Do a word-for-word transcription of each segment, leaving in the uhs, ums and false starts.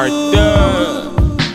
Arthur.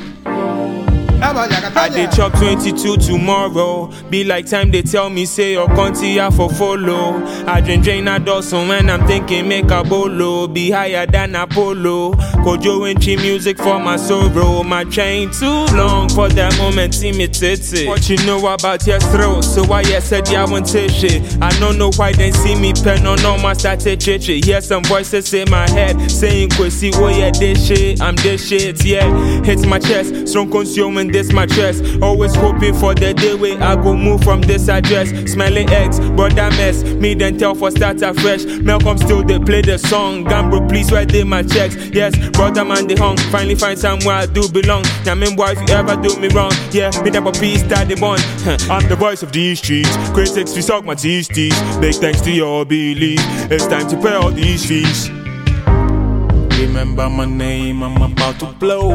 I dey chop twenty-two tomorrow. Be like time they tell me say your country I for follow. I drink drain a dozen when I'm thinking make a bolo. Be higher than Apollo. Kojo and chi music for my sorrow. My chain too long for that moment see me titty. What you know about your throat? So why you said you won't take shit? I don't know why they see me pen on all my started chichi. Hear some voices in my head saying Kwesi oh yeah this shit. I'm this shit yeah. Hits my chest. Strong consuming this my chest. Always hoping for the day where I go move from this address. Smelling eggs, brother mess. Me then tell for start afresh. Malcolm still they play the song. Gambro please write in my checks. Yes, brother man they hung. Finally find somewhere I do belong. Now mean boy if you ever do me wrong. Yeah, me never peace start the bond. I'm the voice of these streets. Critics we suck my teeth teeth. Big thanks to your belief. It's time to pay all these fees. Remember my name, I'm about to blow.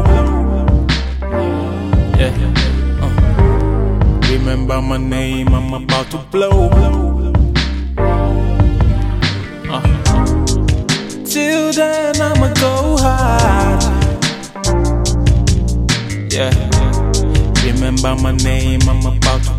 Yeah. Uh. Remember my name, I'm about to blow. Uh. Till then, I'ma go hard. Yeah. Remember my name, I'm about to